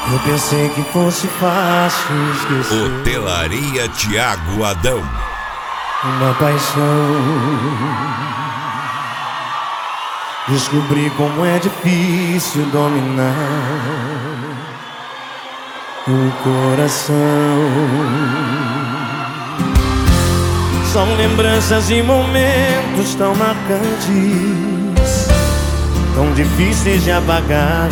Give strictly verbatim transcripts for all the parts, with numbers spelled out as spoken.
Eu pensei que fosse fácil esquecer Hotelaria Thiago Adão. uma paixão. Descobri como é difícil dominar o coração. São lembranças e momentos tão marcantes, tão difíceis de apagar.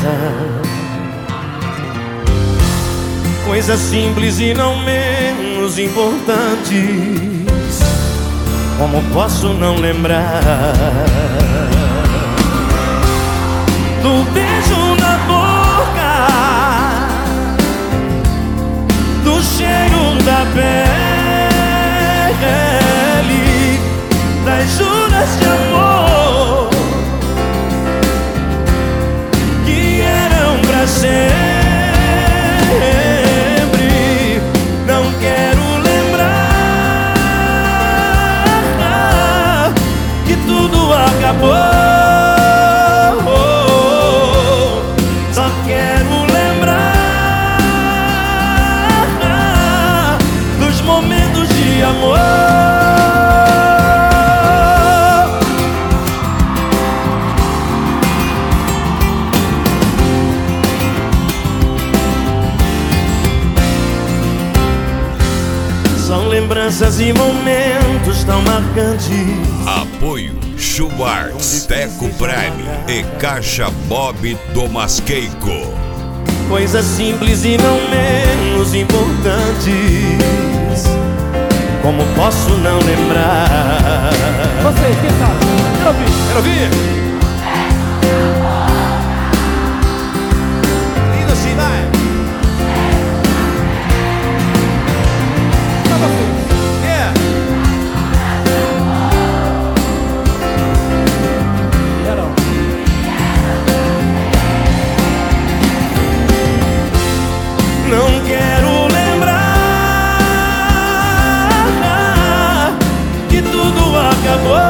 Coisas simples e não menos importantes, como posso não lembrar do beijo na boca, do cheiro da pele, das juras de amor que eram pra sempre. Não quero lembrar que tudo acabou. Só quero lembrar dos momentos de amor. São lembranças e momentos tão marcantes. Apoio Schwartz, Teco Prime e Caixa Bob do Masqueico. Coisas simples e não menos importantes, como posso não lembrar? Vocês, quem sabe? Quero ouvir, Quero ouvir. Lindo assim, vai. pra vocês. Yeah. Geral. Não quero lembrar que tudo acabou.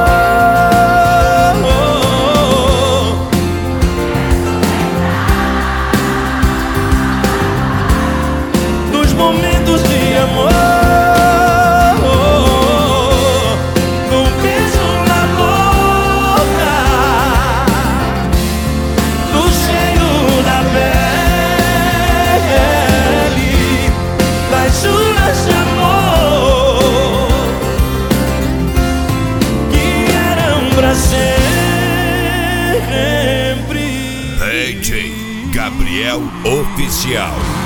Dos momentos de amor, do beijo na boca, do cheiro da pele, das juras de amor que eram pra sempre. D J Gabriel Oficial.